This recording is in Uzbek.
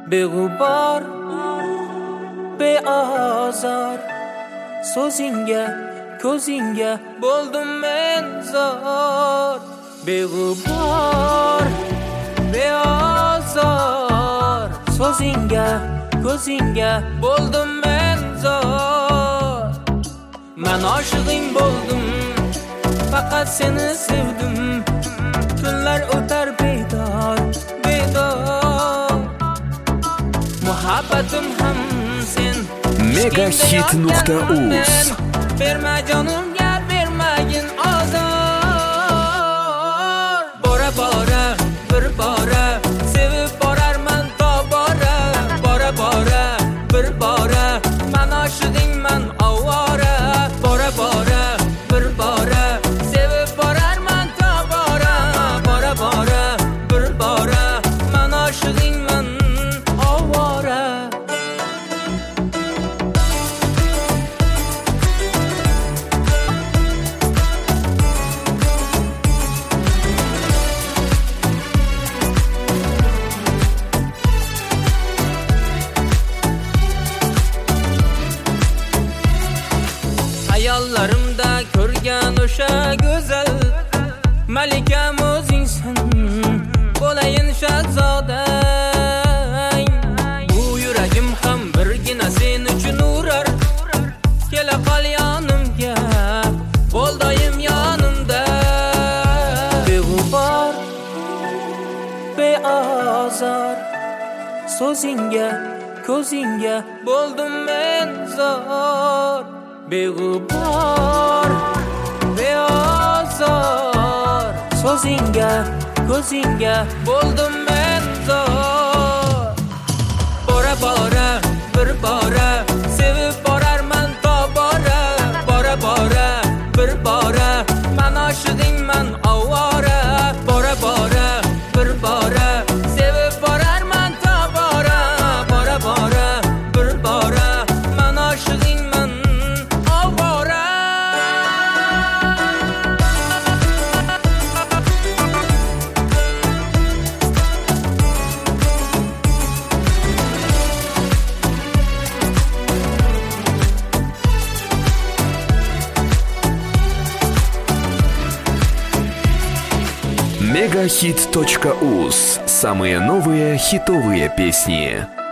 beg'ubor beozor so'zingga ko'zingga bo'ldim men zor beg'ubor beozor so'zingga ko'zingga bo'ldim men zor men oshiqing bo'ldim faqat seni sevdim tunlar o'tar bedor muhabbatim ham sen Megahit.uz berma jonimga bermagin ozor bora bora bir bora sevib borarman tobora bora bora bir bora men oshiqingman ovora bora bora bir bora sevib borarman tobora bora bora bir bora men oshiqingman ovora Hayollarimda ko'rgan o'sha go'zal malikam o'zingsan bo'layin shahzodang bu yuragim ham birgina sen uchun urar kela qol yonimga bo'l doim yonimda beg'ubor beozor so'zingga ko'zingga bo'ldim men zor beg'ubor beozor so'zingga ko'zingga bo'ldim men zor bora bora bir bora sevib borarman tobora bora bora bir bora men oshiqingman ovora bora bora bir bora sevib borarman tobora bora bora bir bora men oshiqingman ovora Megahit.uz. Самые новые хитовые песни.